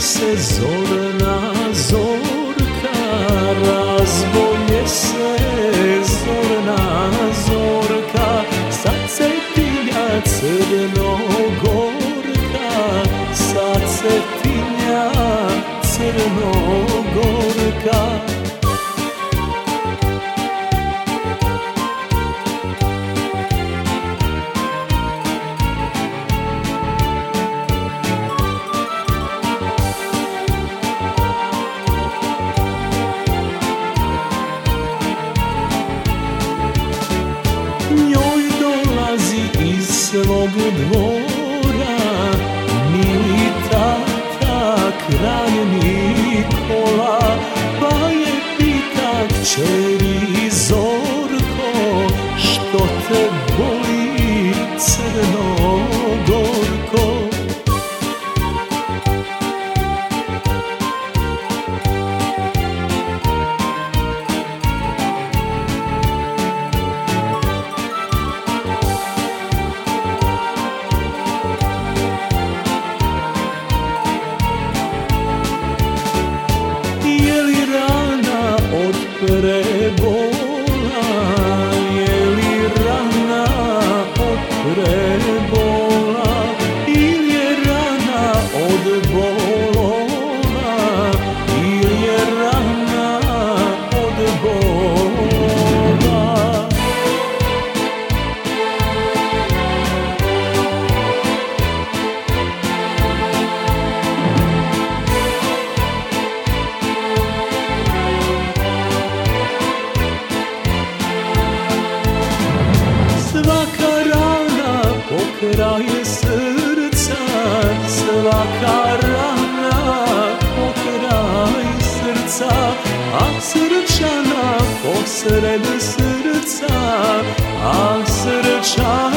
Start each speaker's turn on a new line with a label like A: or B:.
A: se zorna zorka, razbolje se zorna zorka, sa cepinja crnogorka, sa cepinja crnogorka. Njoj dolazi iz svog dvora mili tata kralj Nikola, pa je pita kćeri Zorko, što te boli Crnogorko? Prebola, je li rana od prebola, ili je rana od bolona, ili je rana od bola. Svaka rana pokraj srca, svaka rana pokraj srca, a srčana posred srca, a srčana